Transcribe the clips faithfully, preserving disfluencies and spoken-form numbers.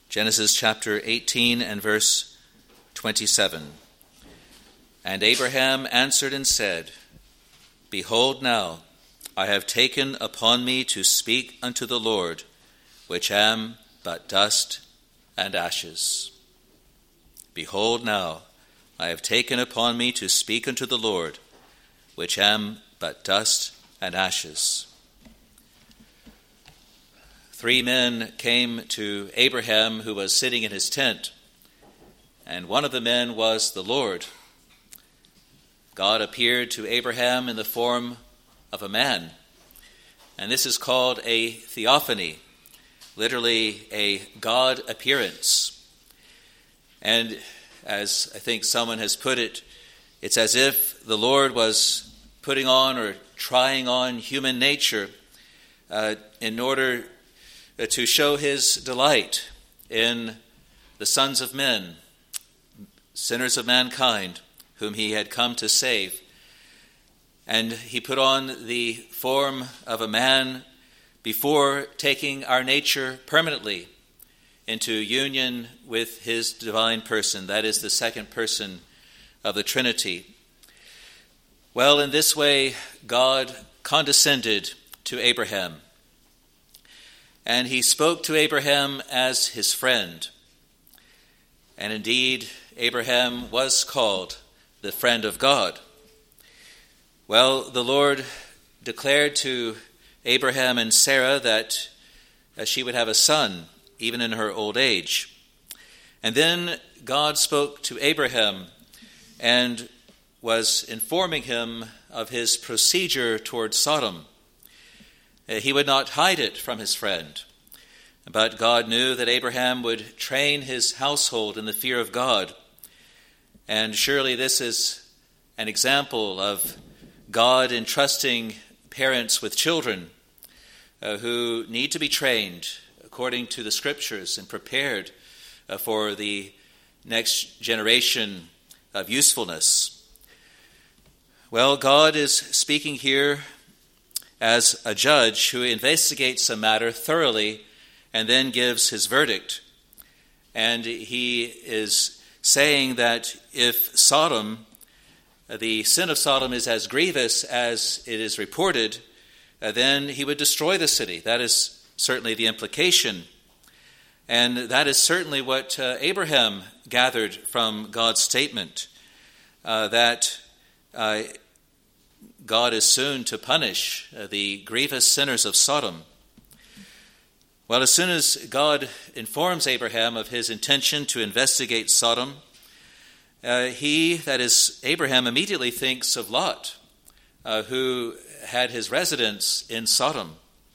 Genesis chapter eighteen and verse twenty-seven. And Abraham answered and said, Behold now, I have taken upon me to speak unto the Lord, which am but dust and ashes. Behold now, I have taken upon me to speak unto the Lord, which am but dust and ashes. Three men came to Abraham, who was sitting in his tent, and one of the men was the Lord. God appeared to Abraham in the form of a man, and this is called a theophany, literally a God appearance. And as I think someone has put it, it's as if the Lord was putting on or trying on human nature uh, in order to show his delight in the sons of men, sinners of mankind, whom he had come to save. And he put on the form of a man before taking our nature permanently into union with his divine person. That is the second person of the Trinity. Well, in this way, God condescended to Abraham. And he spoke to Abraham as his friend. And indeed, Abraham was called the friend of God. Well, the Lord declared to Abraham and Sarah that uh, she would have a son, even in her old age. And then God spoke to Abraham and was informing him of his procedure toward Sodom. Uh, he would not hide it from his friend, but God knew that Abraham would train his household in the fear of God. And surely this is an example of God entrusting parents with children uh, who need to be trained according to the Scriptures and prepared uh, for the next generation of usefulness. Well, God is speaking here as a judge who investigates a matter thoroughly and then gives his verdict. And he is saying that if Sodom, the sin of Sodom is as grievous as it is reported, uh, then he would destroy the city. That is certainly the implication. And that is certainly what uh, Abraham gathered from God's statement, uh, that uh, God is soon to punish uh, the grievous sinners of Sodom. Well, as soon as God informs Abraham of his intention to investigate Sodom, uh, he, that is Abraham, immediately thinks of Lot, uh, who had his residence in Sodom.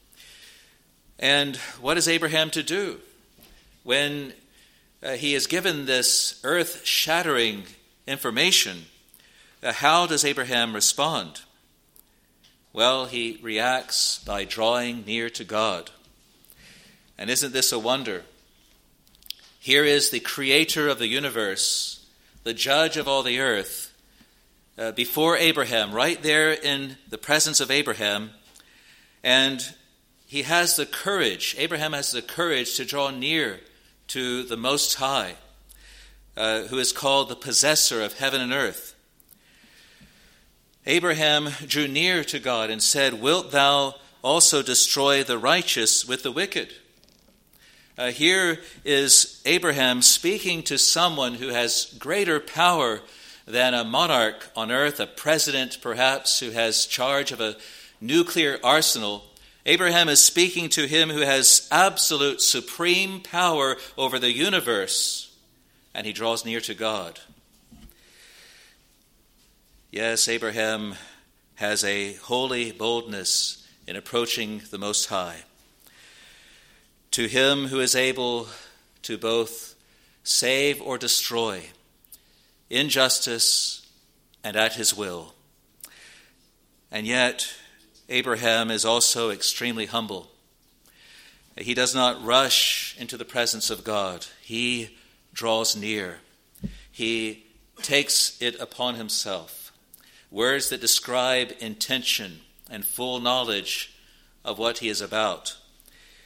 And what is Abraham to do when uh, he is given this earth-shattering information? Uh, how does Abraham respond? Well, he reacts by drawing near to God. And isn't this a wonder? Here is the creator of the universe, the judge of all the earth, uh, before Abraham, right there in the presence of Abraham. And he has the courage, Abraham has the courage to draw near to the Most High, uh, who is called the possessor of heaven and earth. Abraham drew near to God and said, Wilt thou also destroy the righteous with the wicked? Uh, here is Abraham speaking to someone who has greater power than a monarch on earth, a president perhaps who has charge of a nuclear arsenal. Abraham is speaking to him who has absolute supreme power over the universe, and he draws near to God. Yes, Abraham has a holy boldness in approaching the Most High. To him who is able to both save or destroy, in justice and at his will. And yet, Abraham is also extremely humble. He does not rush into the presence of God. He draws near. He takes it upon himself. Words that describe intention and full knowledge of what he is about.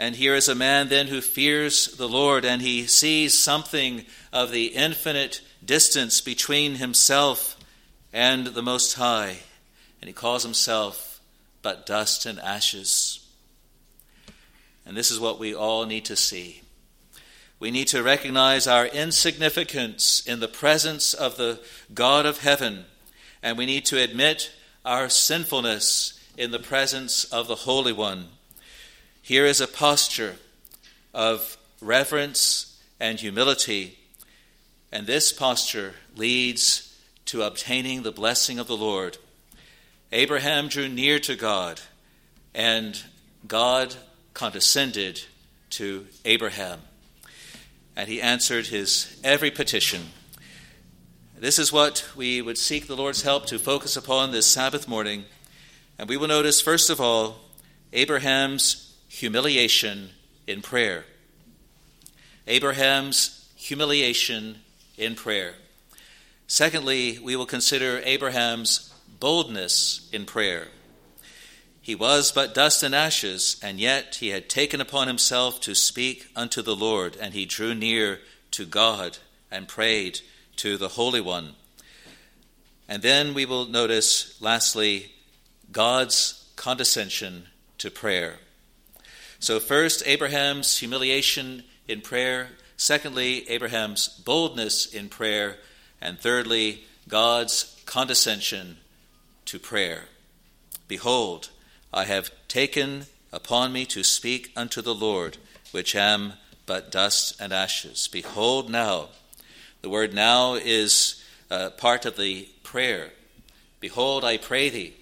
And here is a man then who fears the Lord, and he sees something of the infinite distance between himself and the Most High. And he calls himself but dust and ashes. And this is what we all need to see. We need to recognize our insignificance in the presence of the God of heaven, and we need to admit our sinfulness in the presence of the Holy One. Here is a posture of reverence and humility, and this posture leads to obtaining the blessing of the Lord. Abraham drew near to God, and God condescended to Abraham, and he answered his every petition. This is what we would seek the Lord's help to focus upon this Sabbath morning, and we will notice, first of all, Abraham's humiliation in prayer. Abraham's humiliation in prayer. Secondly, we will consider Abraham's boldness in prayer. He was but dust and ashes, and yet he had taken upon himself to speak unto the Lord, and he drew near to God and prayed to the Holy One. And then we will notice, lastly, God's condescension to prayer. So first, Abraham's humiliation in prayer. Secondly, Abraham's boldness in prayer. And thirdly, God's condescension to prayer. Behold, I have taken upon me to speak unto the Lord, which am but dust and ashes. Behold now. The word now is uh, part of the prayer. Behold, I pray thee.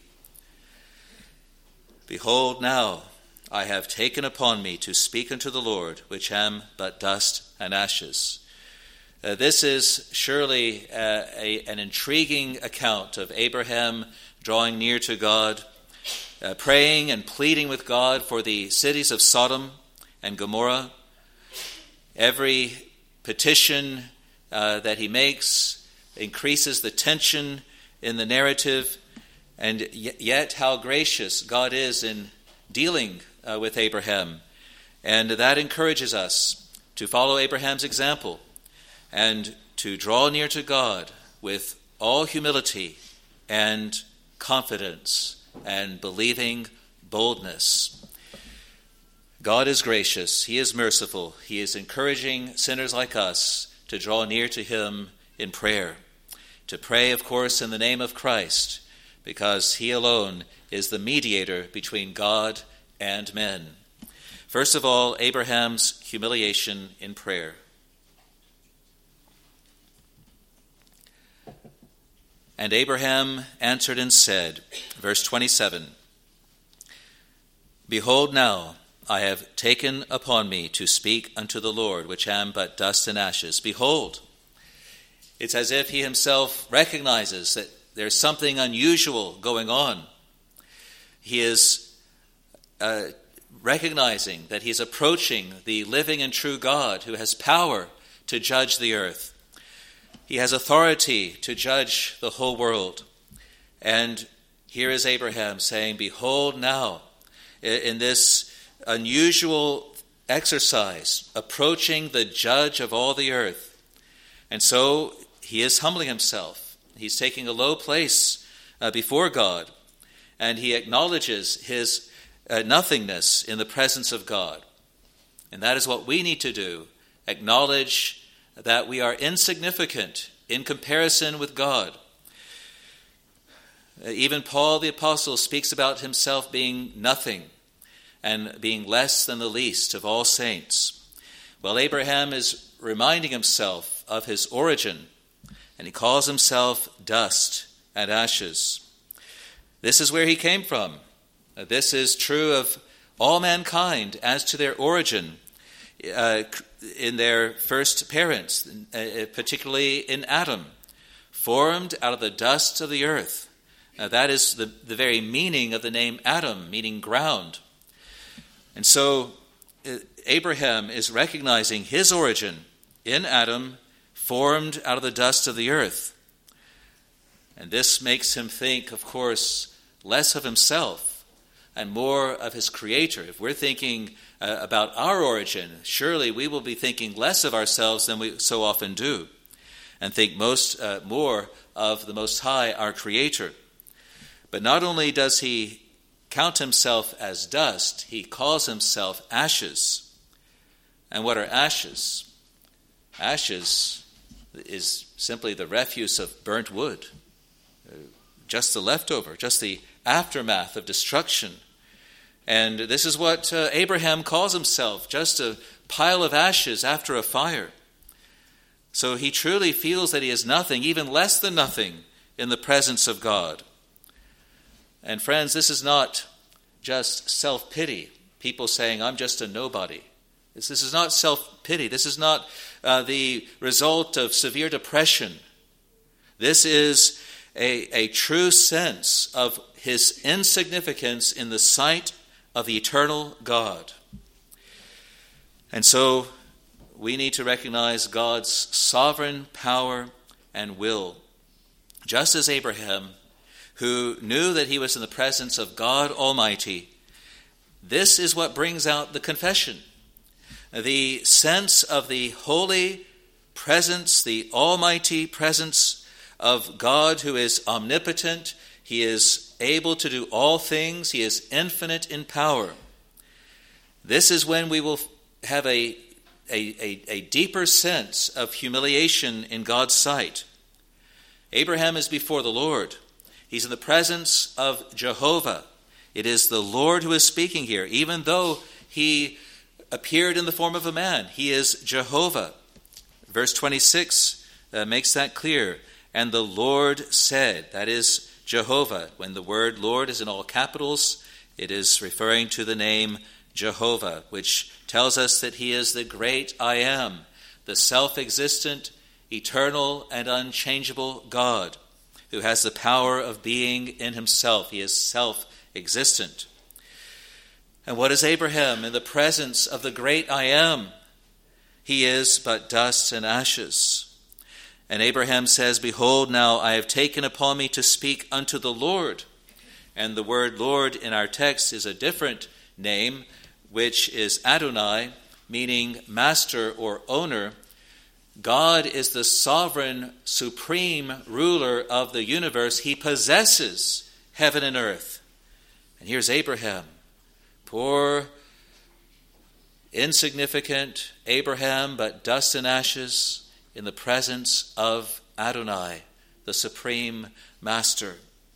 Behold now, I have taken upon me to speak unto the Lord, which am but dust and ashes. Uh, this is surely uh, a, an intriguing account of Abraham drawing near to God, uh, praying and pleading with God for the cities of Sodom and Gomorrah. Every petition uh, that he makes increases the tension in the narrative, and y- yet how gracious God is in dealing uh, with Abraham. And that encourages us to follow Abraham's example and to draw near to God with all humility and confidence and believing boldness. God is gracious. He is merciful. He is encouraging sinners like us to draw near to him in prayer. To pray, of course, in the name of Christ, because he alone is the mediator between God and men. First of all, Abraham's humiliation in prayer. And Abraham answered and said, verse twenty-seven, Behold now, I have taken upon me to speak unto the Lord, which am but dust and ashes. Behold, it's as if he himself recognizes that there's something unusual going on. He is uh, recognizing that he's approaching the living and true God who has power to judge the earth. He has authority to judge the whole world. And here is Abraham saying, Behold now, in this unusual exercise, approaching the judge of all the earth. And so he is humbling himself. He's taking a low place uh, before God, and he acknowledges his uh, nothingness in the presence of God. And that is what we need to do, acknowledge that we are insignificant in comparison with God. Even Paul the Apostle speaks about himself being nothing and being less than the least of all saints. Well, Abraham is reminding himself of his origin, and he calls himself dust and ashes. This is where he came from. This is true of all mankind as to their origin. Uh, in their first parents, uh, particularly in Adam, formed out of the dust of the earth. Now, that is the, the very meaning of the name Adam, meaning ground. And so uh, Abraham is recognizing his origin in Adam, formed out of the dust of the earth. And this makes him think, of course, less of himself and more of his Creator. If we're thinking uh, about our origin, surely we will be thinking less of ourselves than we so often do, and think most uh, more of the Most High, our Creator. But not only does he count himself as dust, he calls himself ashes. And what are ashes? Ashes is simply the refuse of burnt wood, just the leftover, just the aftermath of destruction. And this is what uh, Abraham calls himself, just a pile of ashes after a fire. So he truly feels that he is nothing, even less than nothing, in the presence of God. And friends, this is not just self-pity, people saying, I'm just a nobody. This, this is not self-pity. This is not uh, the result of severe depression. This is a, a true sense of his insignificance in the sight of the eternal God. And so we need to recognize God's sovereign power and will. Just as Abraham, who knew that he was in the presence of God Almighty, this is what brings out the confession. The sense of the holy presence, the almighty presence of God who is omnipotent. He is able to do all things. He is infinite in power. This is when we will have a, a, a, a deeper sense of humiliation in God's sight. Abraham is before the Lord. He's in the presence of Jehovah. It is the Lord who is speaking here, even though he appeared in the form of a man. He is Jehovah. Verse twenty-six uh, makes that clear. And the Lord said, that is Jehovah. When the word Lord is in all capitals, it is referring to the name Jehovah, which tells us that he is the great I am, the self-existent, eternal, and unchangeable God, who has the power of being in himself. He is self-existent. And what is Abraham in the presence of the great I am? He is but dust and ashes. And Abraham says, Behold, now I have taken upon me to speak unto the Lord. And the word Lord in our text is a different name, which is Adonai, meaning master or owner. God is the sovereign, supreme ruler of the universe. He possesses heaven and earth. And here's Abraham, poor, insignificant Abraham, but dust and ashes in the presence of Adonai, the supreme master.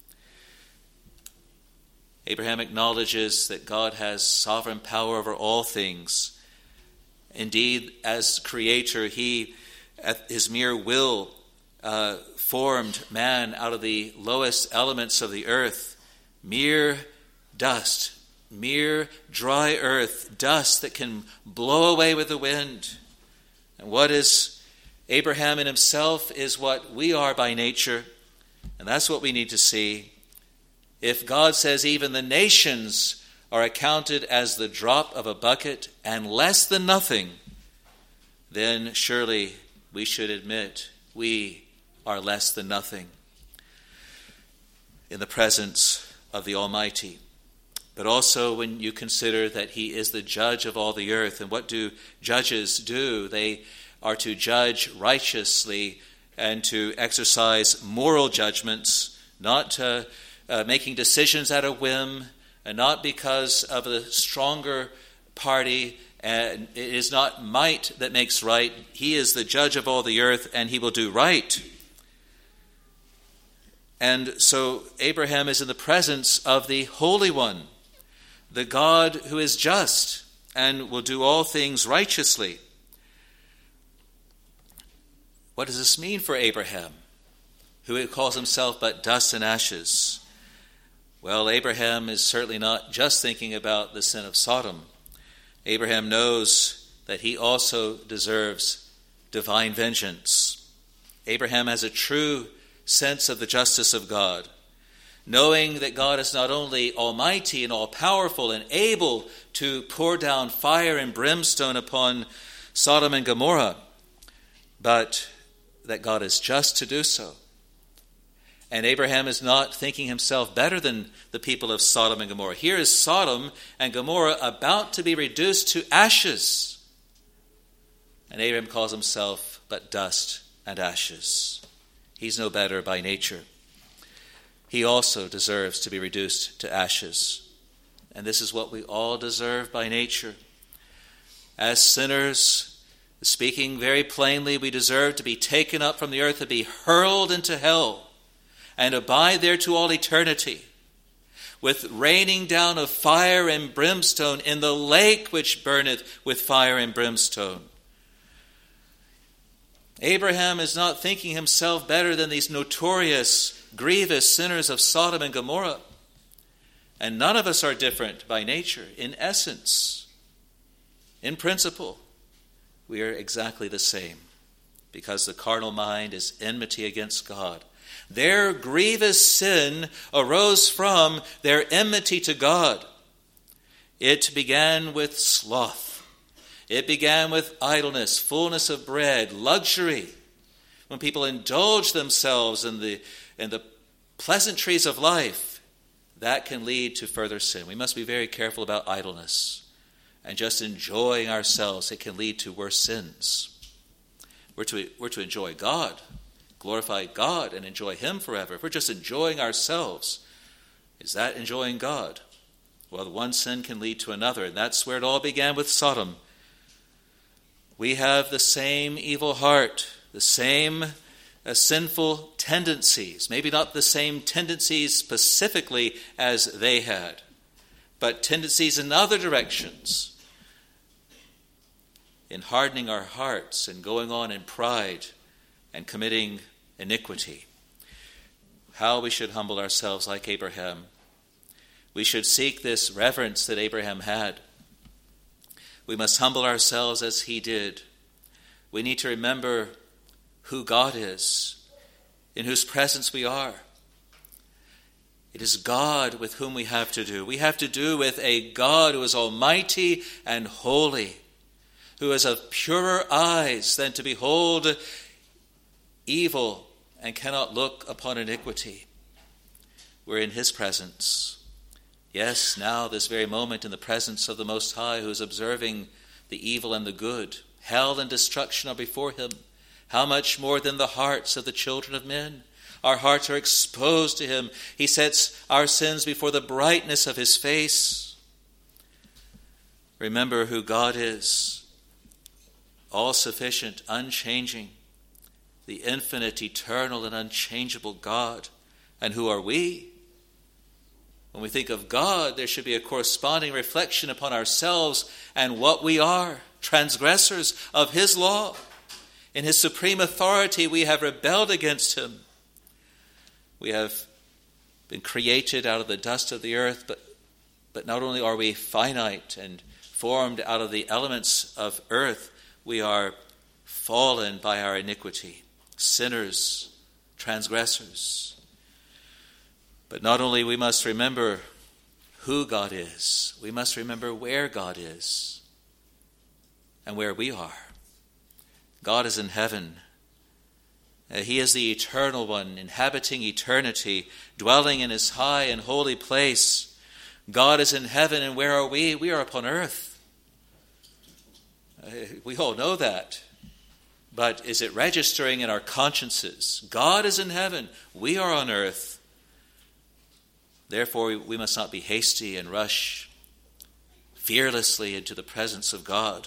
Abraham acknowledges that God has sovereign power over all things. Indeed, as creator, he, at his mere will, uh, formed man out of the lowest elements of the earth, mere dust, mere dry earth, dust that can blow away with the wind. And what is Abraham in himself is what we are by nature, and that's what we need to see. If God says even the nations are accounted as the drop of a bucket and less than nothing, then surely we should admit we are less than nothing in the presence of the Almighty. But also when you consider that he is the judge of all the earth, and what do judges do? They are to judge righteously and to exercise moral judgments, not uh, uh, making decisions at a whim, and not because of the stronger party. And it is not might that makes right. He is the judge of all the earth, and he will do right. And so Abraham is in the presence of the Holy One, the God who is just and will do all things righteously. What does this mean for Abraham, who calls himself but dust and ashes? Well, Abraham is certainly not just thinking about the sin of Sodom. Abraham knows that he also deserves divine vengeance. Abraham has a true sense of the justice of God, knowing that God is not only almighty and all-powerful and able to pour down fire and brimstone upon Sodom and Gomorrah, but that God is just to do so. And Abraham is not thinking himself better than the people of Sodom and Gomorrah. Here is Sodom and Gomorrah about to be reduced to ashes. And Abraham calls himself but dust and ashes. He's no better by nature. He also deserves to be reduced to ashes. And this is what we all deserve by nature. As sinners, speaking very plainly, we deserve to be taken up from the earth and be hurled into hell and abide there to all eternity, with raining down of fire and brimstone in the lake which burneth with fire and brimstone. Abraham is not thinking himself better than these notorious, grievous sinners of Sodom and Gomorrah. And none of us are different by nature. In essence, in principle, we are exactly the same, because the carnal mind is enmity against God. Their grievous sin arose from their enmity to God. It began with sloth. It began with idleness, fullness of bread, luxury. When people indulge themselves in the, in the pleasantries of life, that can lead to further sin. We must be very careful about idleness and just enjoying ourselves. It can lead to worse sins. We're to, we're to enjoy God, glorify God, and enjoy Him forever. If we're just enjoying ourselves, is that enjoying God? Well, one sin can lead to another, and that's where it all began with Sodom. We have the same evil heart, the same uh, sinful tendencies, maybe not the same tendencies specifically as they had, but tendencies in other directions, in hardening our hearts and going on in pride and committing iniquity. How we should humble ourselves like Abraham. We should seek this reverence that Abraham had. We must humble ourselves as he did. We need to remember who God is, in whose presence we are. It is God with whom we have to do. We have to do with a God who is almighty and holy, who is of purer eyes than to behold evil and cannot look upon iniquity. We're in his presence. Yes, now, this very moment, in the presence of the Most High, who is observing the evil and the good. Hell and destruction are before him. How much more than the hearts of the children of men? Our hearts are exposed to him. He sets our sins before the brightness of his face. Remember who God is. All-sufficient, unchanging, the infinite, eternal, and unchangeable God. And who are we? When we think of God, there should be a corresponding reflection upon ourselves and what we are, transgressors of his law. In his supreme authority, we have rebelled against him. We have been created out of the dust of the earth, but, but not only are we finite and formed out of the elements of earth, we are fallen by our iniquity, sinners, transgressors. But not only we must remember who God is, we must remember where God is and where we are. God is in heaven. He is the eternal one, inhabiting eternity, dwelling in his high and holy place. God is in heaven, and where are we? We are upon earth. We all know that. But is it registering in our consciences? God is in heaven. We are on earth. Therefore, we must not be hasty and rush fearlessly into the presence of God.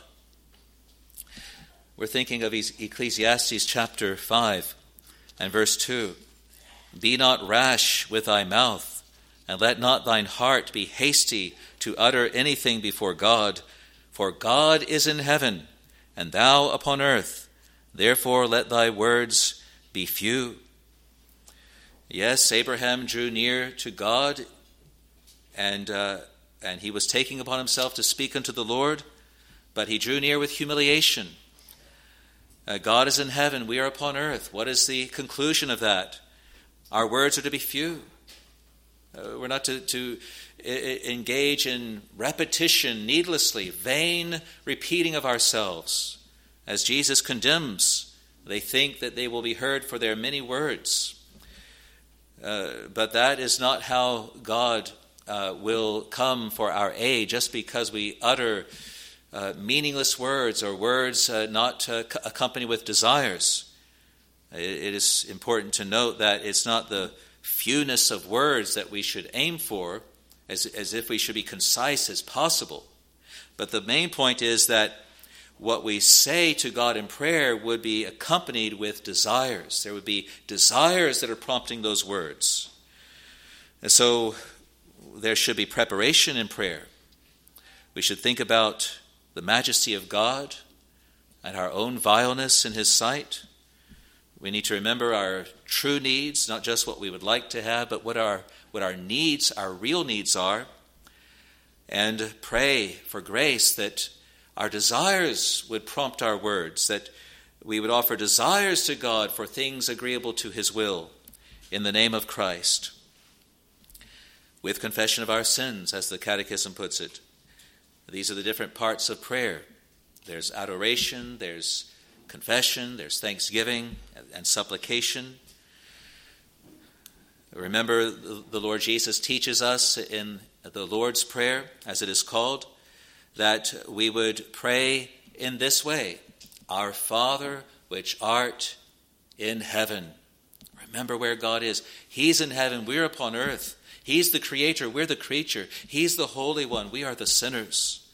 We're thinking of Ecclesiastes chapter five and verse two. Be not rash with thy mouth, and let not thine heart be hasty to utter anything before God. For God is in heaven, and thou upon earth. Therefore let thy words be few. Yes, Abraham drew near to God, and uh, and he was taking upon himself to speak unto the Lord, but he drew near with humiliation. Uh, God is in heaven, we are upon earth. What is the conclusion of that? Our words are to be few. Uh, we're not to, to I- engage in repetition needlessly, vain repeating of ourselves. As Jesus condemns, they think that they will be heard for their many words. Uh, but that is not how God uh, will come for our aid, just because we utter uh, meaningless words or words uh, not uh, accompanied with desires. It, it is important to note that it's not the fewness of words that we should aim for, as, as if we should be concise as possible. But the main point is that what we say to God in prayer would be accompanied with desires. There would be desires that are prompting those words. And so there should be preparation in prayer. We should think about the majesty of God and our own vileness in His sight. We need to remember our true needs, not just what we would like to have, but what our, what our needs, our real needs are. And pray for grace that our desires would prompt our words, that we would offer desires to God for things agreeable to His will in the name of Christ. With confession of our sins, as the Catechism puts it. These are the different parts of prayer. There's adoration, there's confession, there's thanksgiving and supplication. Remember, the Lord Jesus teaches us in the Lord's Prayer, as it is called, that we would pray in this way: Our Father, which art in heaven. Remember where God is. He's in heaven, we're upon earth. He's the creator, we're the creature. He's the Holy One, we are the sinners.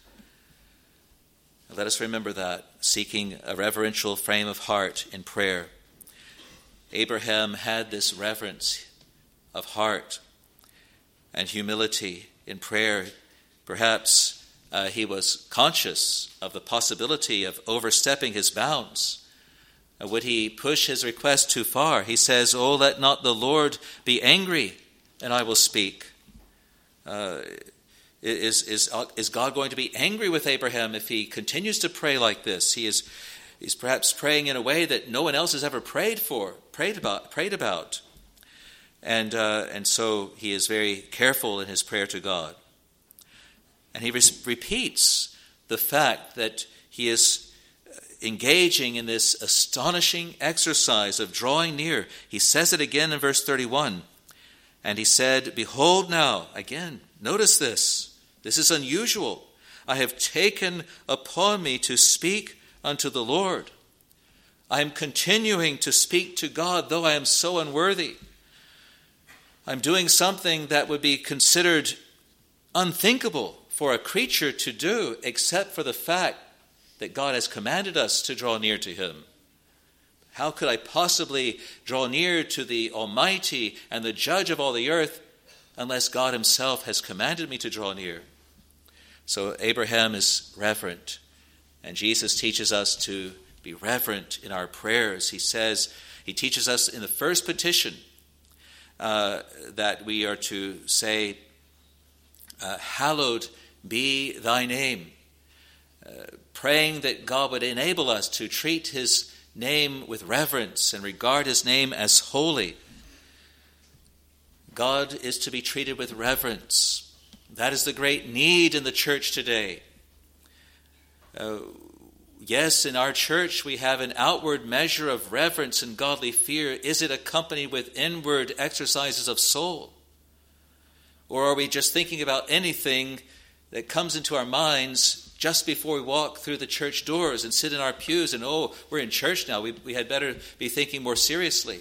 Let us remember that, seeking a reverential frame of heart in prayer. Abraham had this reverence of heart and humility in prayer. Perhaps uh, he was conscious of the possibility of overstepping his bounds. Uh, would he push his request too far? He says, "Oh, let not the Lord be angry, and I will speak." Uh, is, is, is God going to be angry with Abraham if he continues to pray like this? He is he's perhaps praying in a way that no one else has ever prayed for, prayed about, prayed about. And uh, and so he is very careful in his prayer to God. And he re- repeats the fact that he is engaging in this astonishing exercise of drawing near. He says it again in verse thirty-one. And he said, "Behold now," again, notice this. This is unusual. "I have taken upon me to speak unto the Lord." I am continuing to speak to God, though I am so unworthy. I'm doing something that would be considered unthinkable for a creature to do, except for the fact that God has commanded us to draw near to Him. How could I possibly draw near to the Almighty and the Judge of all the earth unless God Himself has commanded me to draw near? So Abraham is reverent, and Jesus teaches us to be reverent in our prayers. He says, He teaches us in the first petition uh, that we are to say, uh, "Hallowed be Thy name," uh, praying that God would enable us to treat His name with reverence and regard His name as holy. God is to be treated with reverence. That is the great need in the church today. Uh, yes, in our church we have an outward measure of reverence and godly fear. Is it accompanied with inward exercises of soul? Or are we just thinking about anything that comes into our minds just before we walk through the church doors and sit in our pews and, oh, we're in church now, we, we had better be thinking more seriously?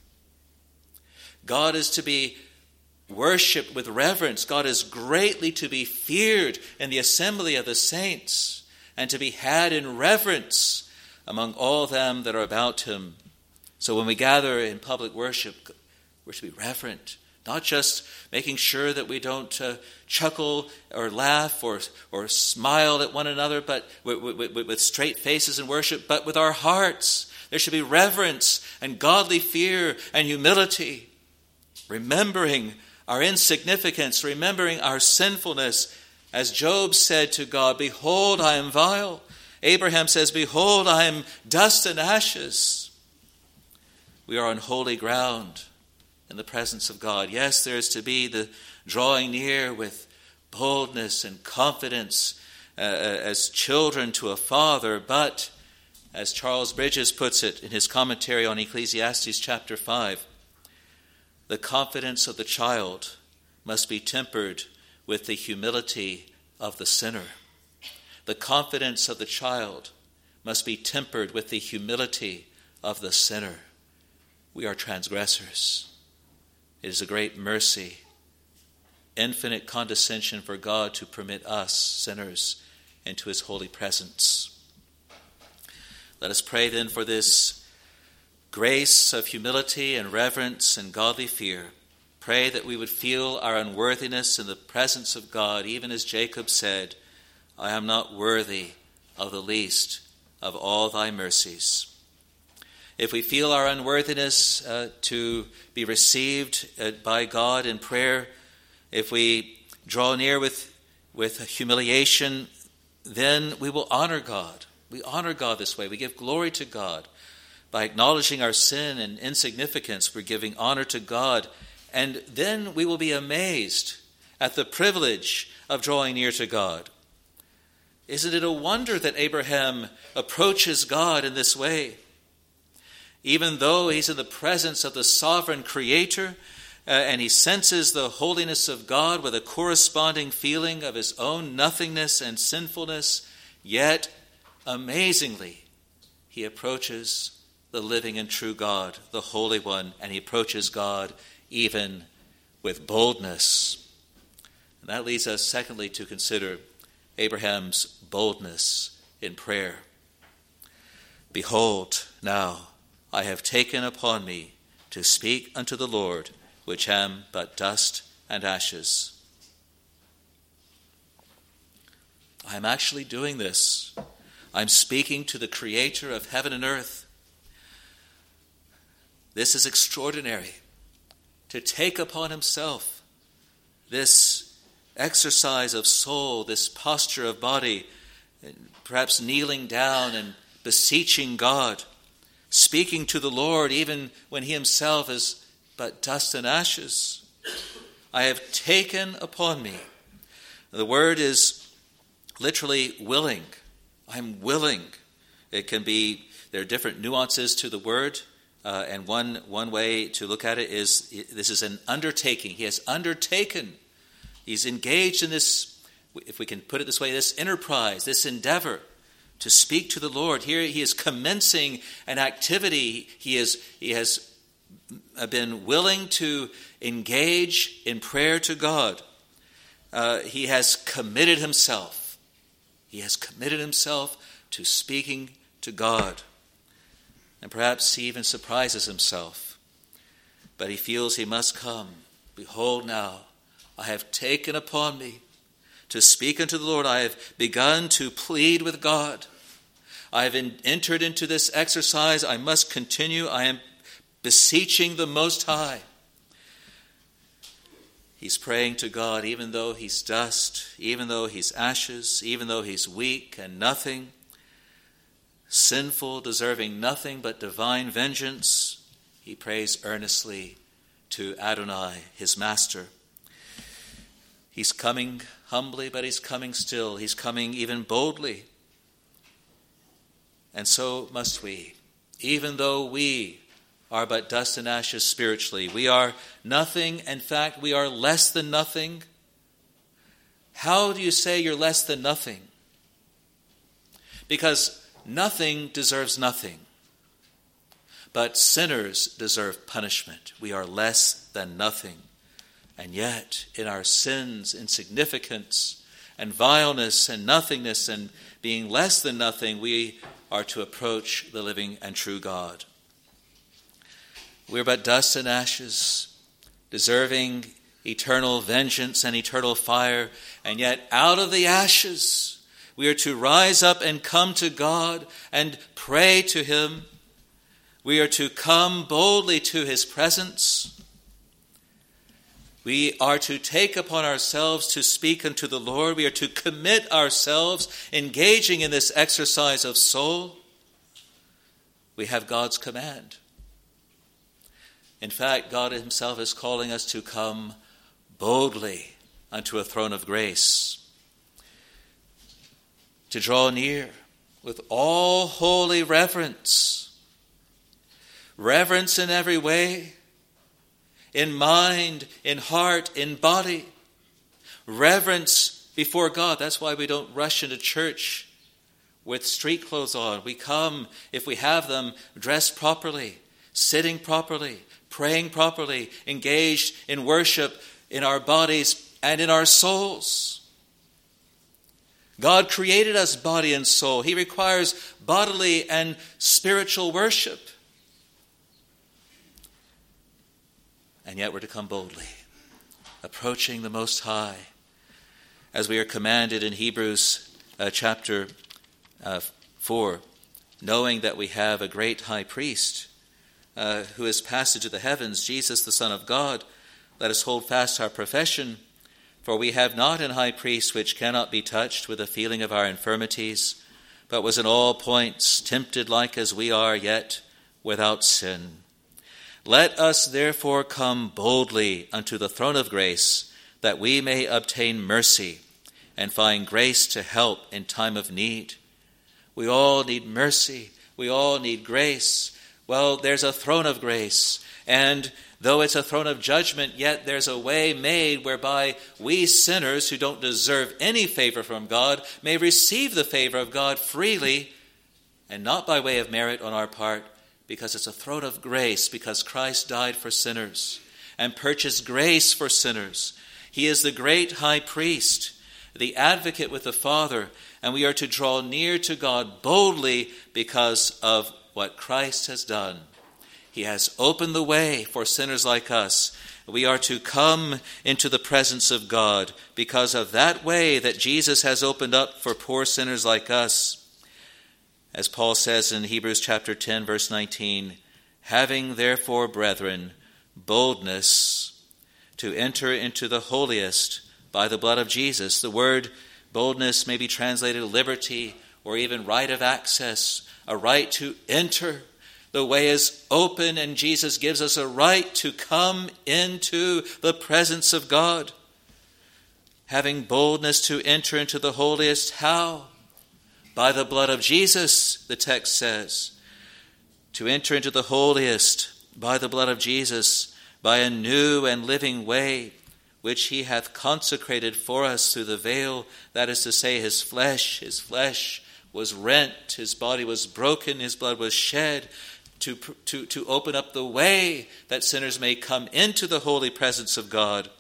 God is to be worshipped with reverence. God is greatly to be feared in the assembly of the saints and to be had in reverence among all them that are about Him. So when we gather in public worship, we're to be reverent. Not just making sure that we don't uh, chuckle or laugh or or smile at one another, but with, with, with straight faces in worship, but with our hearts. There should be reverence and godly fear and humility, remembering our insignificance, remembering our sinfulness. As Job said to God, "Behold, I am vile." Abraham says, "Behold, I am dust and ashes." We are on holy ground in the presence of God. Yes, there is to be the drawing near with boldness and confidence uh, as children to a father, but as Charles Bridges puts it in his commentary on Ecclesiastes chapter five, the confidence of the child must be tempered with the humility of the sinner. The confidence of the child must be tempered with the humility of the sinner. We are transgressors. It is a great mercy, infinite condescension for God to permit us, sinners, into his holy presence. Let us pray then for this grace of humility and reverence and godly fear. Pray that we would feel our unworthiness in the presence of God, even as Jacob said, I am not worthy of the least of all thy mercies. If we feel our unworthiness uh, to be received uh, by God in prayer, if we draw near with, with humiliation, then we will honor God. We honor God this way. We give glory to God. By acknowledging our sin and insignificance, we're giving honor to God. And then we will be amazed at the privilege of drawing near to God. Isn't it a wonder that Abraham approaches God in this way? Even though he's in the presence of the sovereign Creator, uh, and he senses the holiness of God with a corresponding feeling of his own nothingness and sinfulness, yet, amazingly, he approaches the living and true God, the Holy One, and he approaches God even with boldness. And that leads us, secondly, to consider Abraham's boldness in prayer. Behold, now I have taken upon me to speak unto the Lord, which am but dust and ashes. I am actually doing this. I'm speaking to the Creator of heaven and earth. This is extraordinary. To take upon himself this exercise of soul, this posture of body, perhaps kneeling down and beseeching God, speaking to the Lord even when he himself is but dust and ashes. I have taken upon me. The word is literally willing. I'm willing. It can be, there are different nuances to the word, uh, and one, one way to look at it is, this is an undertaking. He has undertaken. He's engaged in this, if we can put it this way, this enterprise, this endeavor to speak to the Lord. Here he is commencing an activity. He is he has been willing to engage in prayer to God. Uh, he has committed himself. He has committed himself to speaking to God. And perhaps he even surprises himself. But he feels he must come. Behold now, I have taken upon me to speak unto the Lord. I have begun to plead with God. I have in, entered into this exercise. I must continue. I am beseeching the Most High. He's praying to God even though he's dust, even though he's ashes, even though he's weak and nothing, sinful, deserving nothing but divine vengeance. He prays earnestly to Adonai, his master. He's coming humbly, but he's coming still. He's coming even boldly. And so must we. Even though we are but dust and ashes spiritually, we are nothing. In fact, we are less than nothing. How do you say you're less than nothing? Because nothing deserves nothing. But sinners deserve punishment. We are less than nothing. And yet, in our sins, insignificance, and vileness, and nothingness, and being less than nothing, we are to approach the living and true God. We're but dust and ashes, deserving eternal vengeance and eternal fire, and yet out of the ashes, we are to rise up and come to God and pray to him. We are to come boldly to his presence. We are to take upon ourselves to speak unto the Lord. We are to commit ourselves, engaging in this exercise of soul. We have God's command. In fact, God himself is calling us to come boldly unto a throne of grace, to draw near with all holy reverence, reverence in every way, in mind, in heart, in body. Reverence before God. That's why we don't rush into church with street clothes on. We come, if we have them, dressed properly, sitting properly, praying properly, engaged in worship in our bodies and in our souls. God created us body and soul. He requires bodily and spiritual worship. And yet we're to come boldly, approaching the Most High, as we are commanded in Hebrews uh, chapter uh, four, knowing that we have a great high priest uh, who has passed into the heavens, Jesus, the Son of God. Let us hold fast our profession, for we have not an high priest which cannot be touched with the feeling of our infirmities, but was in all points tempted like as we are, yet without sin. Let us therefore come boldly unto the throne of grace, that we may obtain mercy and find grace to help in time of need. We all need mercy. We all need grace. Well, there's a throne of grace, and though it's a throne of judgment, yet there's a way made whereby we sinners who don't deserve any favor from God may receive the favor of God freely, and not by way of merit on our part, because it's a throne of grace, because Christ died for sinners and purchased grace for sinners. He is the great high priest, the advocate with the Father, and we are to draw near to God boldly because of what Christ has done. He has opened the way for sinners like us. We are to come into the presence of God because of that way that Jesus has opened up for poor sinners like us. As Paul says in Hebrews chapter ten, verse nineteen, having therefore, brethren, boldness to enter into the holiest by the blood of Jesus. The word boldness may be translated liberty or even right of access, a right to enter. The way is open, and Jesus gives us a right to come into the presence of God. Having boldness to enter into the holiest, how? By the blood of Jesus, the text says. To enter into the holiest by the blood of Jesus, by a new and living way, which he hath consecrated for us through the veil, that is to say, his flesh. His flesh was rent, his body was broken, his blood was shed, to, to, to open up the way that sinners may come into the holy presence of God.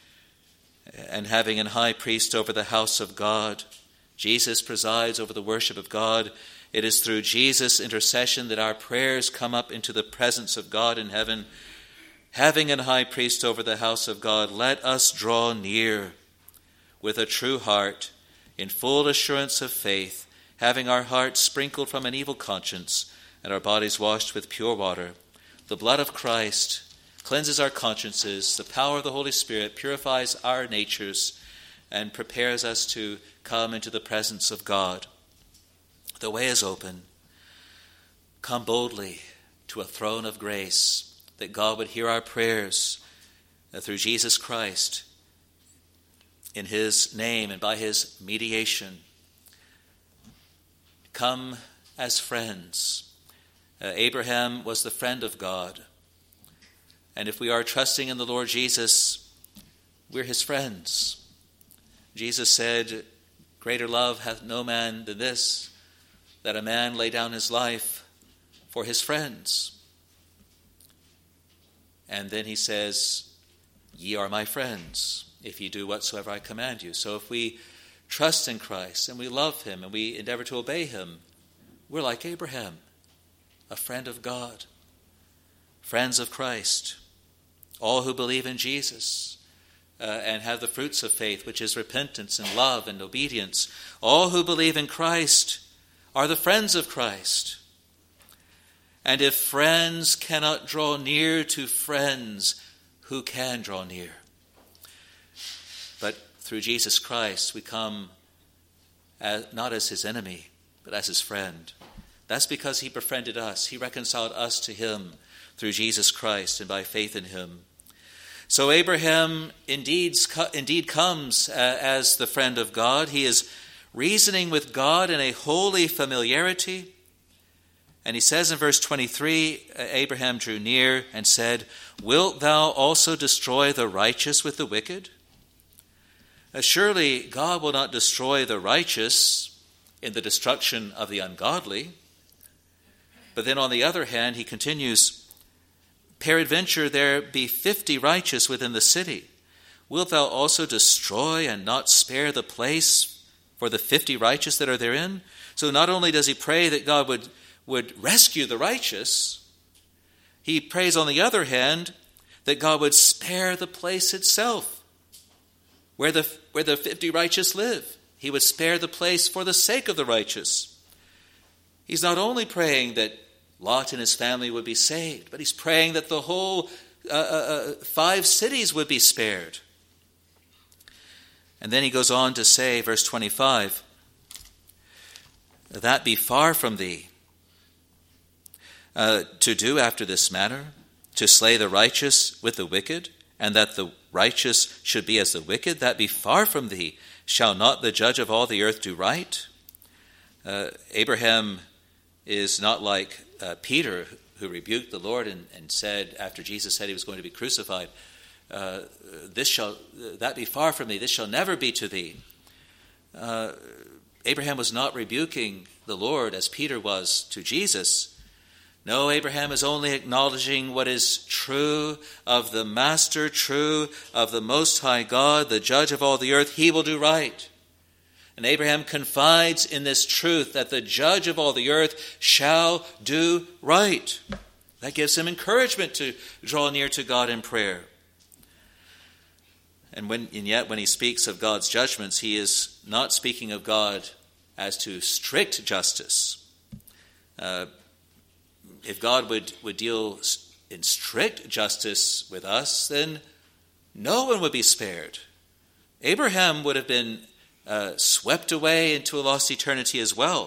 And having an high priest over the house of God, Jesus presides over the worship of God. It is through Jesus' intercession that our prayers come up into the presence of God in heaven. Having an high priest over the house of God, let us draw near with a true heart, in full assurance of faith, having our hearts sprinkled from an evil conscience and our bodies washed with pure water. The blood of Christ cleanses our consciences. The power of the Holy Spirit purifies our natures and prepares us to come into the presence of God. The way is open. Come boldly to a throne of grace, that God would hear our prayers through Jesus Christ in his name and by his mediation. Come as friends. Uh, Abraham was the friend of God. And if we are trusting in the Lord Jesus, we're his friends. Jesus said, greater love hath no man than this, that a man lay down his life for his friends. And then he says, ye are my friends, if ye do whatsoever I command you. So if we trust in Christ and we love him and we endeavor to obey him, we're like Abraham, a friend of God, friends of Christ. All who believe in Jesus uh, and have the fruits of faith, which is repentance and love and obedience, all who believe in Christ are the friends of Christ. And if friends cannot draw near to friends, who can draw near? But through Jesus Christ, we come as, not as his enemy, but as his friend. That's because he befriended us. He reconciled us to him through Jesus Christ and by faith in him. So Abraham indeed, indeed comes uh, as the friend of God. He is reasoning with God in a holy familiarity. And he says in verse twenty-three, Abraham drew near and said, "Wilt thou also destroy the righteous with the wicked?" Uh, surely God will not destroy the righteous in the destruction of the ungodly. But then on the other hand, he continues, "Peradventure there be fifty righteous within the city. Wilt thou also destroy and not spare the place for the fifty righteous that are therein?" So not only does he pray that God would, would rescue the righteous, he prays on the other hand that God would spare the place itself where the, where the fifty righteous live. He would spare the place for the sake of the righteous. He's not only praying that Lot and his family would be saved, but he's praying that the whole uh, uh, five cities would be spared. And then he goes on to say, verse twenty-five, "That be far from thee, uh, to do after this manner, to slay the righteous with the wicked, and that the righteous should be as the wicked, that be far from thee. Shall not the judge of all the earth do right?" Uh, Abraham is not like uh, Peter, who rebuked the Lord and, and said, after Jesus said he was going to be crucified, uh, "This shall that be far from thee. This shall never be to thee." Uh, Abraham was not rebuking the Lord as Peter was to Jesus. No, Abraham is only acknowledging what is true of the Master, true of the Most High God, the judge of all the earth. He will do right. And Abraham confides in this truth that the judge of all the earth shall do right. That gives him encouragement to draw near to God in prayer. And, when, and yet when he speaks of God's judgments, he is not speaking of God as to strict justice. Uh, if God would, would deal in strict justice with us, then no one would be spared. Abraham would have been uh, swept away into a lost eternity as well.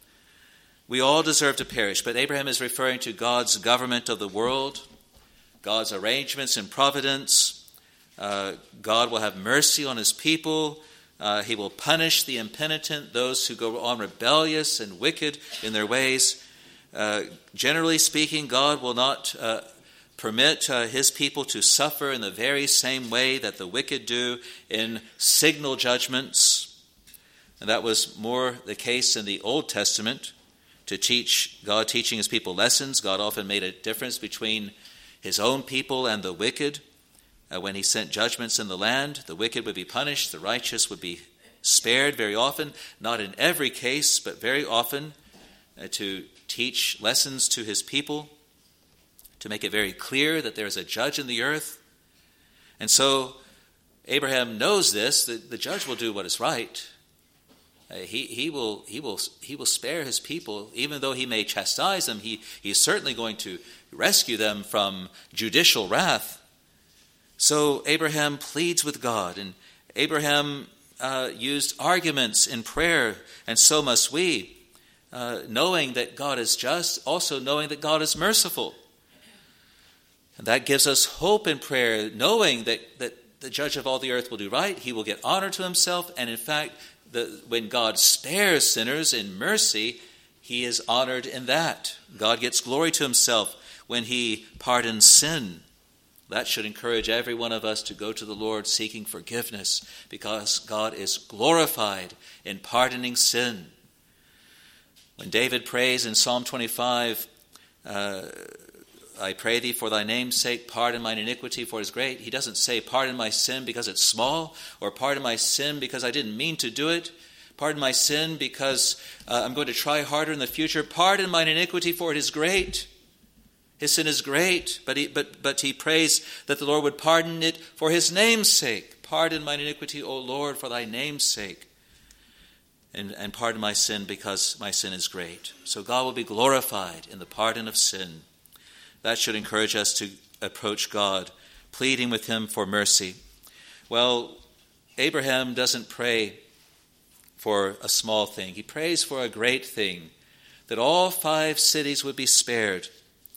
We all deserve to perish, but Abraham is referring to God's government of the world, God's arrangements and providence. Uh, God will have mercy on his people. Uh, he will punish the impenitent, those who go on rebellious and wicked in their ways. Uh, generally speaking, God will not uh, permit uh, his people to suffer in the very same way that the wicked do in signal judgments. And that was more the case in the Old Testament. To teach, God teaching his people lessons, God often made a difference between his own people and the wicked. Uh, when he sent judgments in the land, the wicked would be punished, the righteous would be spared very often, not in every case, but very often, uh, to teach lessons to his people, to make it very clear that there is a judge in the earth. And so Abraham knows this, that the judge will do what is right. Uh, he, he, will, he, will, he will spare his people, even though he may chastise them. He, he is certainly going to rescue them from judicial wrath. So Abraham pleads with God, and Abraham uh, used arguments in prayer, and so must we. Uh, knowing that God is just, also knowing that God is merciful. And that gives us hope in prayer, knowing that, that the judge of all the earth will do right, he will get honor to himself, and in fact, the, when God spares sinners in mercy, he is honored in that. God gets glory to himself when he pardons sin. That should encourage every one of us to go to the Lord seeking forgiveness, because God is glorified in pardoning sin. When David prays in Psalm twenty-five, uh, "I pray thee for thy name's sake, pardon mine iniquity, for it is great," he doesn't say, "Pardon my sin because it's small," or "Pardon my sin because I didn't mean to do it," "Pardon my sin because uh, I'm going to try harder in the future." "Pardon mine iniquity, for it is great." His sin is great, but he, but, but he prays that the Lord would pardon it for his name's sake. "Pardon mine iniquity, O Lord, for thy name's sake. And, and pardon my sin because my sin is great." So God will be glorified in the pardon of sin. That should encourage us to approach God, pleading with him for mercy. Well, Abraham doesn't pray for a small thing. He prays for a great thing, that all five cities would be spared.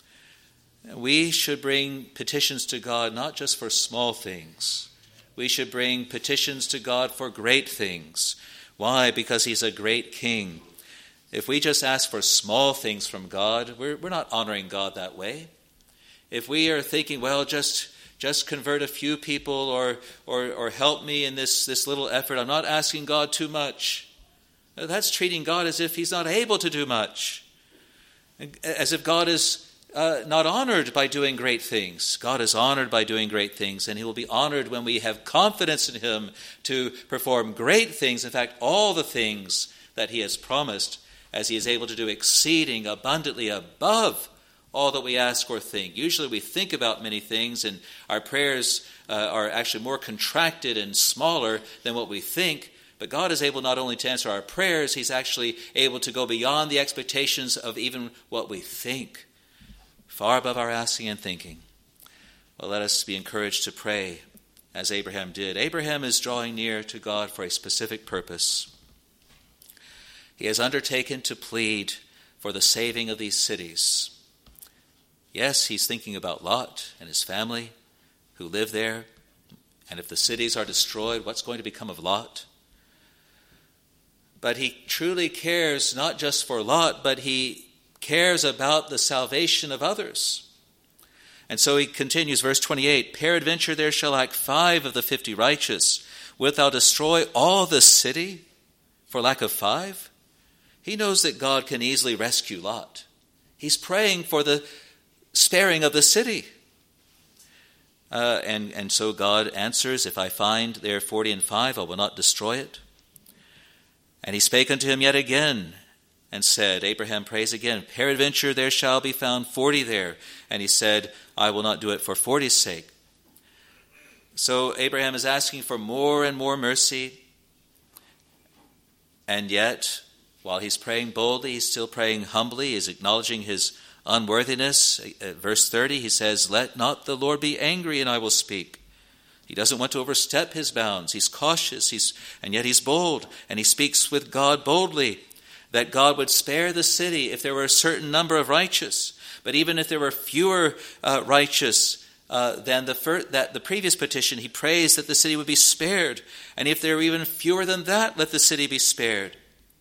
We should bring petitions to God not just for small things. We should bring petitions to God for great things. Why? Because he's a great king. If we just ask for small things from God, we're, we're not honoring God that way. If we are thinking, well, just just convert a few people or or, or help me in this, this little effort, I'm not asking God too much. That's treating God as if he's not able to do much. As if God is uh, not honored by doing great things. God is honored by doing great things, and he will be honored when we have confidence in him to perform great things. In fact, all the things that he has promised, as he is able to do exceeding abundantly above all that we ask or think. Usually we think about many things, and our prayers uh, are actually more contracted and smaller than what we think. But God is able not only to answer our prayers, he's actually able to go beyond the expectations of even what we think, far above our asking and thinking. Well, let us be encouraged to pray as Abraham did. Abraham is drawing near to God for a specific purpose. He has undertaken to plead for the saving of these cities. Yes, he's thinking about Lot and his family who live there. And if the cities are destroyed, what's going to become of Lot? But he truly cares not just for Lot, but he cares about the salvation of others. And so he continues, verse twenty-eight, peradventure there shall lack five of the fifty righteous. Wilt thou destroy all the city for lack of five? He knows that God can easily rescue Lot. He's praying for the sparing of the city. Uh, and, and so God answers, if I find there forty and five, I will not destroy it. And he spake unto him yet again, and said, Abraham prays again, peradventure there shall be found forty there. And he said, I will not do it for forty's sake. So Abraham is asking for more and more mercy. And yet, while he's praying boldly, he's still praying humbly. He's acknowledging his unworthiness. At verse thirty, he says, let not the Lord be angry, and I will speak. He doesn't want to overstep his bounds. He's cautious, he's, and yet he's bold. And he speaks with God boldly that God would spare the city if there were a certain number of righteous. But even if there were fewer uh, righteous uh, than the, fir- that the previous petition, he prays that the city would be spared. And if there were even fewer than that, let the city be spared.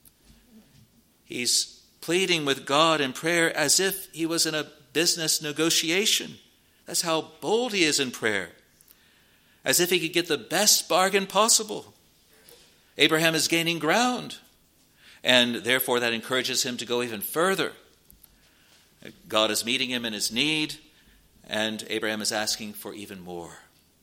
He's pleading with God in prayer as if he was in a business negotiation. That's how bold he is in prayer. As if he could get the best bargain possible. Abraham is gaining ground, and therefore that encourages him to go even further. God is meeting him in his need, and Abraham is asking for even more.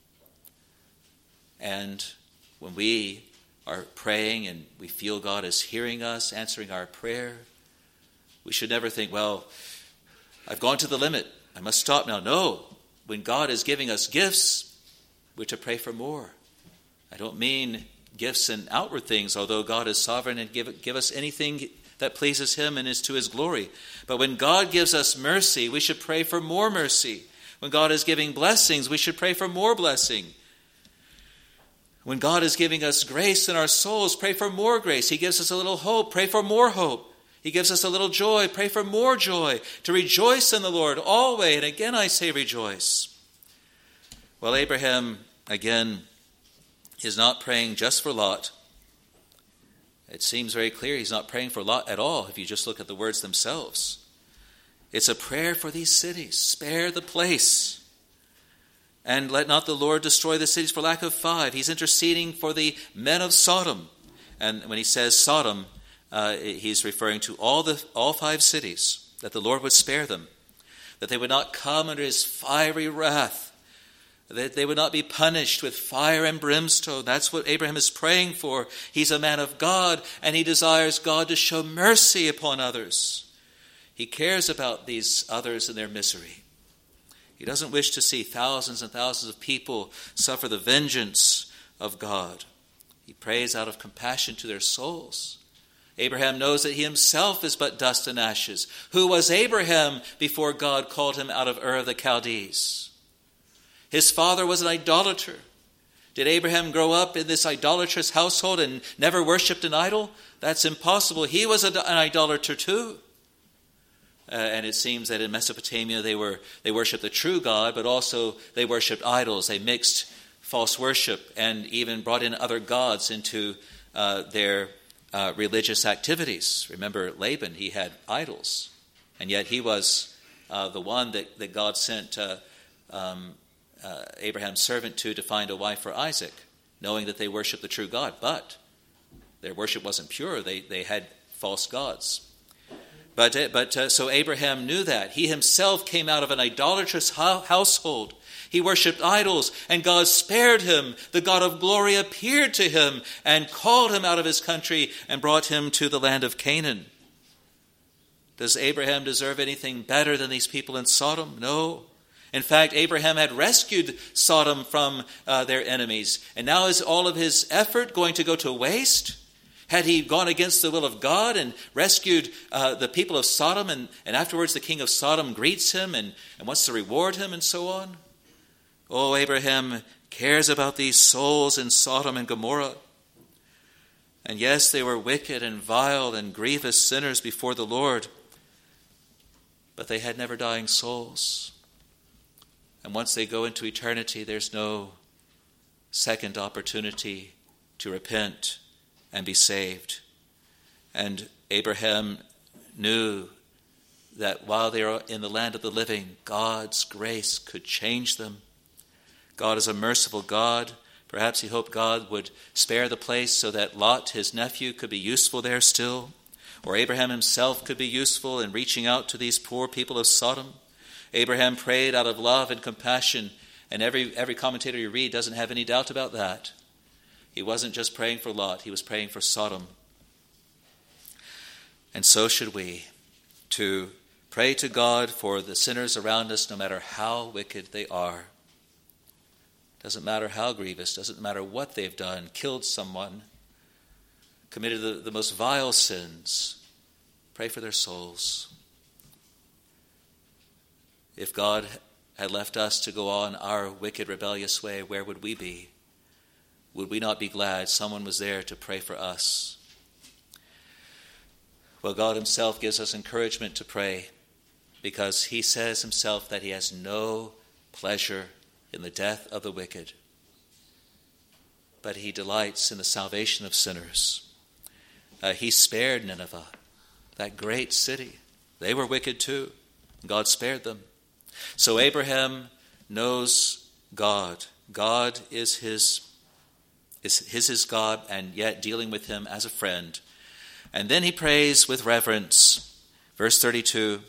And when we are praying and we feel God is hearing us, answering our prayer, we should never think, well, I've gone to the limit. I must stop now. No, when God is giving us gifts, we're to pray for more. I don't mean gifts and outward things, although God is sovereign and give, give us anything that pleases him and is to his glory. But when God gives us mercy, we should pray for more mercy. When God is giving blessings, we should pray for more blessing. When God is giving us grace in our souls, pray for more grace. He gives us a little hope, pray for more hope. He gives us a little joy, pray for more joy. To rejoice in the Lord always, and again I say rejoice. Well, Abraham, again, is not praying just for Lot. It seems very clear he's not praying for Lot at all if you just look at the words themselves. It's a prayer for these cities. Spare the place. And let not the Lord destroy the cities for lack of five. He's interceding for the men of Sodom. And when he says Sodom, uh, he's referring to all the all five cities, that the Lord would spare them, that they would not come under his fiery wrath, that they would not be punished with fire and brimstone. That's what Abraham is praying for. He's a man of God, and he desires God to show mercy upon others. He cares about these others in their misery. He doesn't wish to see thousands and thousands of people suffer the vengeance of God. He prays out of compassion to their souls. Abraham knows that he himself is but dust and ashes. Who was Abraham before God called him out of Ur of the Chaldees? His father was an idolater. Did Abraham grow up in this idolatrous household and never worshipped an idol? That's impossible. He was an idolater too. Uh, and it seems that in Mesopotamia they were they worshipped the true God, but also they worshipped idols. They mixed false worship and even brought in other gods into uh, their uh, religious activities. Remember Laban, he had idols, and yet he was uh, the one that, that God sent uh, um, uh, Abraham's servant to to find a wife for Isaac, knowing that they worshiped the true God. But their worship wasn't pure. They, they had false gods. But, but uh, so Abraham knew that. He himself came out of an idolatrous household. He worshipped idols, and God spared him. The God of glory appeared to him and called him out of his country and brought him to the land of Canaan. Does Abraham deserve anything better than these people in Sodom? No. In fact, Abraham had rescued Sodom from uh, their enemies. And now is all of his effort going to go to waste? Had he gone against the will of God and rescued uh, the people of Sodom, and, and afterwards the king of Sodom greets him and, and wants to reward him and so on? Oh, Abraham cares about these souls in Sodom and Gomorrah. And yes, they were wicked and vile and grievous sinners before the Lord, but they had never dying souls. And once they go into eternity, there's no second opportunity to repent and be saved. And Abraham knew that while they are in the land of the living, God's grace could change them. God is a merciful God. Perhaps he hoped God would spare the place so that Lot, his nephew, could be useful there still. Or Abraham himself could be useful in reaching out to these poor people of Sodom. Abraham prayed out of love and compassion, and every, every commentator you read doesn't have any doubt about that. He wasn't just praying for Lot, he was praying for Sodom. And so should we, to pray to God for the sinners around us, no matter how wicked they are. Doesn't matter how grievous, doesn't matter what they've done, killed someone, committed the, the most vile sins. Pray for their souls. If God had left us to go on our wicked, rebellious way, where would we be? Would we not be glad someone was there to pray for us? Well, God himself gives us encouragement to pray, because he says himself that he has no pleasure in the death of the wicked, but he delights in the salvation of sinners. Uh, he spared Nineveh, that great city. They were wicked too. God spared them. So Abraham knows God. God is his, is his, his God, and yet dealing with him as a friend. And then he prays with reverence. Verse thirty-two,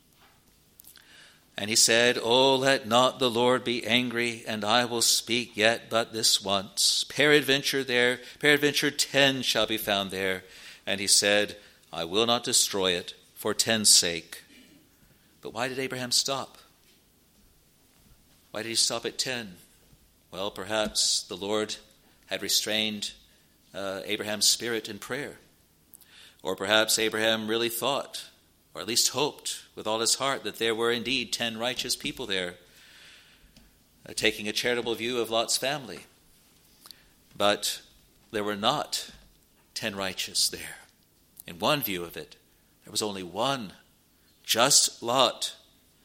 and he said, "Oh, let not the Lord be angry, and I will speak yet but this once. Peradventure there, peradventure ten shall be found there." And he said, "I will not destroy it for ten's sake." But why did Abraham stop? Why did he stop at ten? Well, perhaps the Lord had restrained uh, Abraham's spirit in prayer. Or perhaps Abraham really thought, or at least hoped with all his heart, that there were indeed ten righteous people there, uh, taking a charitable view of Lot's family. But there were not ten righteous there. In one view of it, there was only one, just Lot.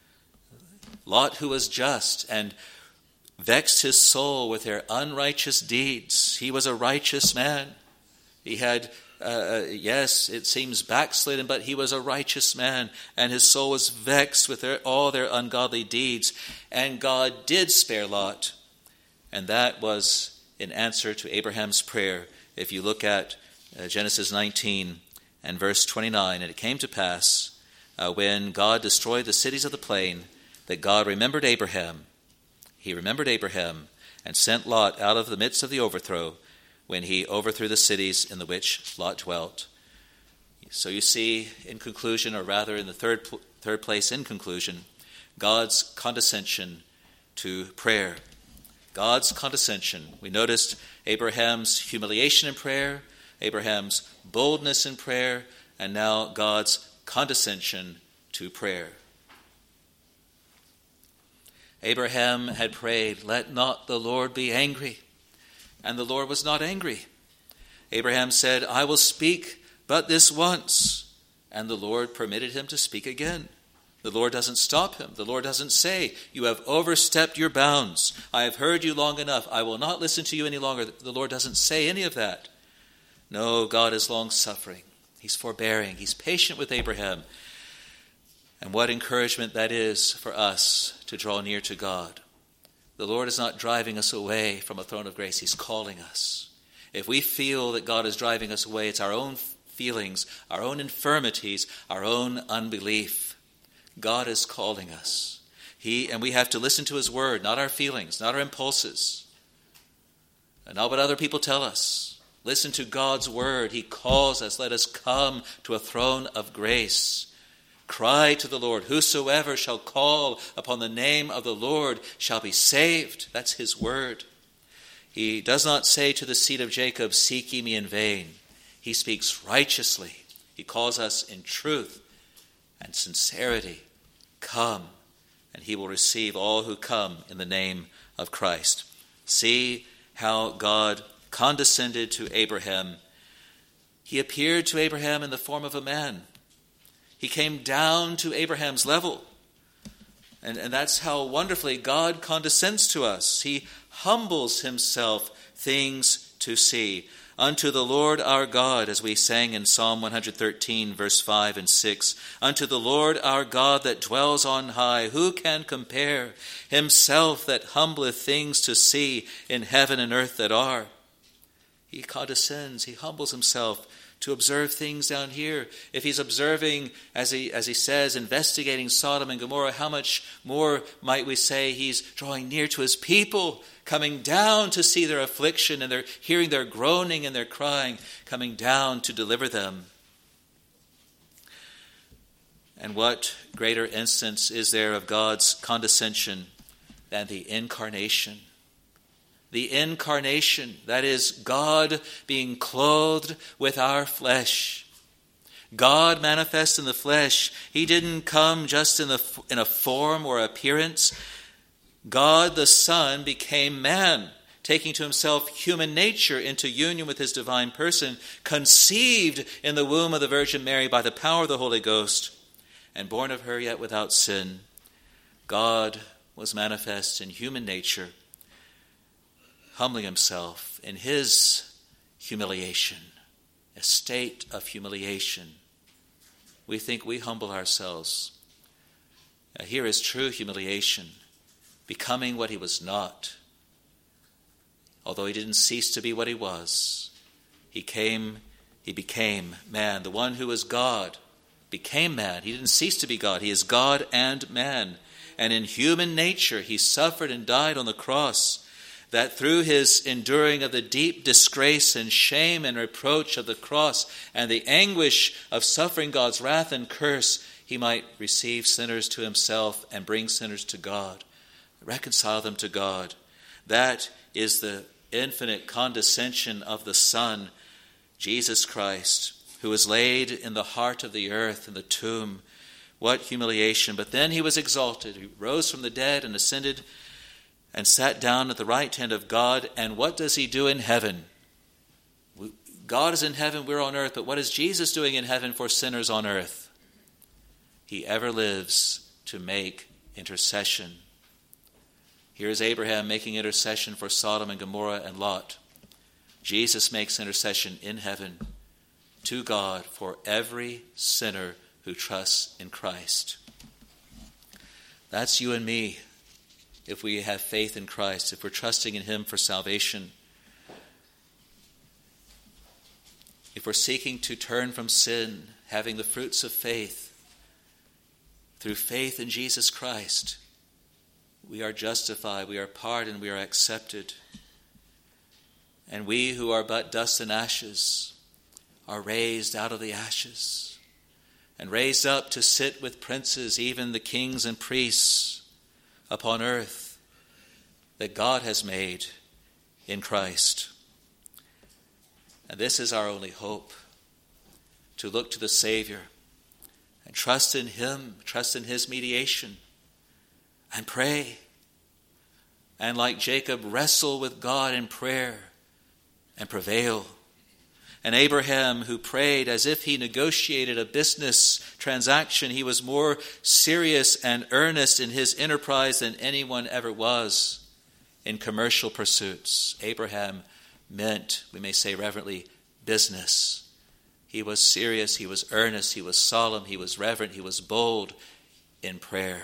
Lot, who was just and vexed his soul with their unrighteous deeds. He was a righteous man. He had Uh, yes, it seems backslidden, but he was a righteous man, and his soul was vexed with their, all their ungodly deeds. And God did spare Lot, and that was in answer to Abraham's prayer. If you look at uh, Genesis nineteen and verse twenty-nine, "And it came to pass, uh, when God destroyed the cities of the plain, that God remembered Abraham. He remembered Abraham, and sent Lot out of the midst of the overthrow, when he overthrew the cities in the which Lot dwelt." So you see, in conclusion, or rather in the third third place in conclusion, God's condescension to prayer. God's condescension. We noticed Abraham's humiliation in prayer, Abraham's boldness in prayer, and now God's condescension to prayer. Abraham had prayed, "Let not the Lord be angry." And the Lord was not angry. Abraham said, "I will speak but this once." And the Lord permitted him to speak again. The Lord doesn't stop him. The Lord doesn't say, "You have overstepped your bounds. I have heard you long enough. I will not listen to you any longer." The Lord doesn't say any of that. No, God is long-suffering. He's forbearing. He's patient with Abraham. And what encouragement that is for us to draw near to God. The Lord is not driving us away from a throne of grace. He's calling us. If we feel that God is driving us away, it's our own feelings, our own infirmities, our own unbelief. God is calling us. He and we have to listen to his word, not our feelings, not our impulses, and not what other people tell us. Listen to God's word. He calls us. Let us come to a throne of grace. Cry to the Lord. Whosoever shall call upon the name of the Lord shall be saved. That's his word. He does not say to the seed of Jacob, seek ye me in vain. He speaks righteously. He calls us in truth and sincerity. Come, and he will receive all who come in the name of Christ. See how God condescended to Abraham. He appeared to Abraham in the form of a man. He came down to Abraham's level. And, and that's how wonderfully God condescends to us. He humbles himself, things to see. Unto the Lord our God, as we sang in Psalm one thirteen, verse five and six. Unto the Lord our God that dwells on high, who can compare? Himself that humbleth things to see in heaven and earth that are. He condescends, he humbles himself to observe things down here. If he's observing, as he as he says, investigating Sodom and Gomorrah, how much more might we say he's drawing near to his people, coming down to see their affliction and their hearing their groaning and their crying, coming down to deliver them. And what greater instance is there of God's condescension than the incarnation? The incarnation, that is, God being clothed with our flesh. God manifest in the flesh. He didn't come just in, the, in a form or appearance. God the Son became man, taking to himself human nature into union with his divine person, conceived in the womb of the Virgin Mary by the power of the Holy Ghost, and born of her yet without sin. God was manifest in human nature, humbling himself in his humiliation, a state of humiliation. We think we humble ourselves. Now, here is true humiliation, becoming what he was not. Although he didn't cease to be what he was, he came, he became man. The one who was God became man. He didn't cease to be God. He is God and man. And in human nature, he suffered and died on the cross, that through his enduring of the deep disgrace and shame and reproach of the cross and the anguish of suffering God's wrath and curse, he might receive sinners to himself and bring sinners to God, reconcile them to God. That is the infinite condescension of the Son, Jesus Christ, who was laid in the heart of the earth, in the tomb. What humiliation! But then he was exalted. He rose from the dead and ascended and sat down at the right hand of God. And what does he do in heaven? God is in heaven, we're on earth. But what is Jesus doing in heaven for sinners on earth? He ever lives to make intercession. Here is Abraham making intercession for Sodom and Gomorrah and Lot. Jesus makes intercession in heaven to God for every sinner who trusts in Christ. That's you and me. If we have faith in Christ, if we're trusting in him for salvation, if we're seeking to turn from sin, having the fruits of faith, through faith in Jesus Christ, we are justified, we are pardoned, we are accepted. And we who are but dust and ashes are raised out of the ashes and raised up to sit with princes, even the kings and priests upon earth that God has made in Christ. And this is our only hope, to look to the Savior and trust in him, trust in his mediation, and pray. And like Jacob, wrestle with God in prayer and prevail. And Abraham, who prayed as if he negotiated a business transaction, he was more serious and earnest in his enterprise than anyone ever was in commercial pursuits. Abraham meant, we may say reverently, business. He was serious, he was earnest, he was solemn, he was reverent, he was bold in prayer.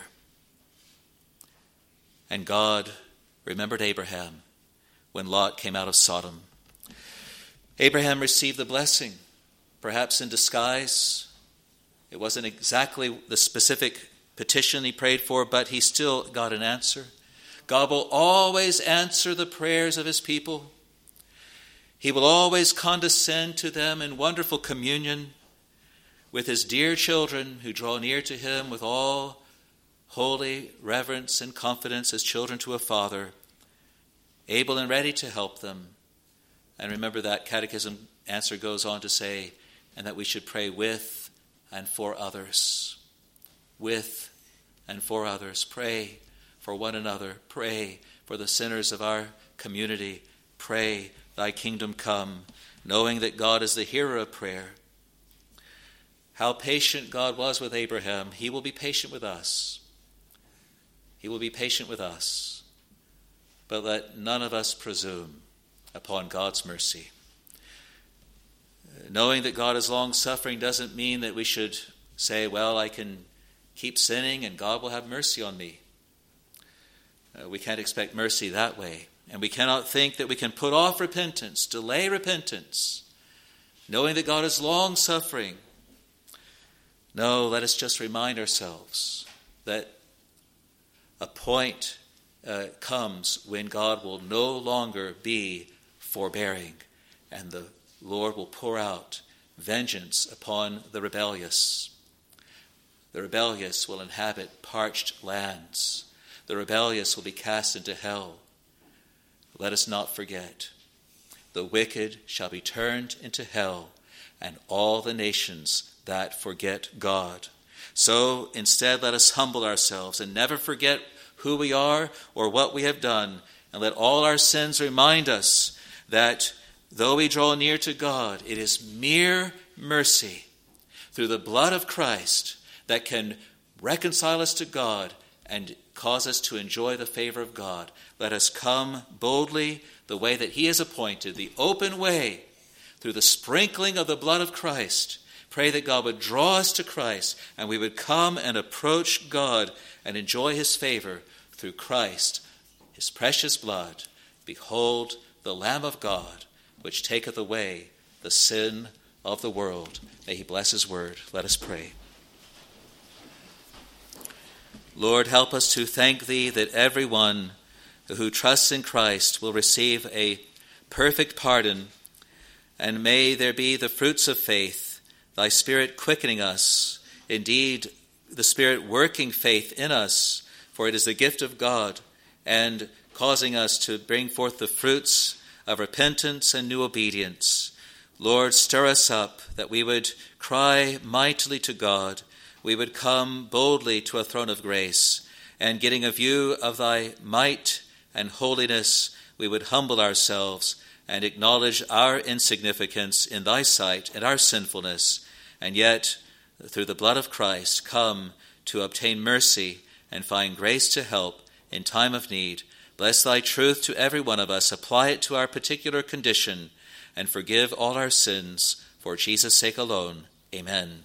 And God remembered Abraham when Lot came out of Sodom. Abraham received the blessing, perhaps in disguise. It wasn't exactly the specific petition he prayed for, but he still got an answer. God will always answer the prayers of his people. He will always condescend to them in wonderful communion with his dear children who draw near to him with all holy reverence and confidence as children to a father, able and ready to help them. And remember that catechism answer goes on to say, and that we should pray with and for others. With and for others. Pray for one another. Pray for the sinners of our community. Pray, thy kingdom come, knowing that God is the hearer of prayer. How patient God was with Abraham, he will be patient with us. He will be patient with us. But let none of us presume upon God's mercy. Knowing that God is long-suffering doesn't mean that we should say, well, I can keep sinning and God will have mercy on me. Uh, we can't expect mercy that way. And we cannot think that we can put off repentance, delay repentance, knowing that God is long-suffering. No, let us just remind ourselves that a point uh, comes when God will no longer be forbearing, and the Lord will pour out vengeance upon the rebellious. The rebellious will inhabit parched lands. The rebellious will be cast into hell. Let us not forget, the wicked shall be turned into hell, and all the nations that forget God. So instead, let us humble ourselves and never forget who we are or what we have done, and let all our sins remind us that though we draw near to God, it is mere mercy through the blood of Christ that can reconcile us to God and cause us to enjoy the favor of God. Let us come boldly the way that he has appointed, the open way, through the sprinkling of the blood of Christ. Pray that God would draw us to Christ, and we would come and approach God and enjoy his favor through Christ, his precious blood. Behold, the Lamb of God, which taketh away the sin of the world. May he bless his word. Let us pray. Lord, help us to thank thee that everyone who trusts in Christ will receive a perfect pardon, and may there be the fruits of faith, thy Spirit quickening us, indeed the Spirit working faith in us, for it is the gift of God, and causing us to bring forth the fruits of repentance and new obedience. Lord, stir us up that we would cry mightily to God. We would come boldly to a throne of grace, and getting a view of thy might and holiness, we would humble ourselves and acknowledge our insignificance in thy sight and our sinfulness, and yet, through the blood of Christ, come to obtain mercy and find grace to help in time of need. Bless thy truth to every one of us. Apply it to our particular condition, and forgive all our sins for Jesus' sake alone. Amen.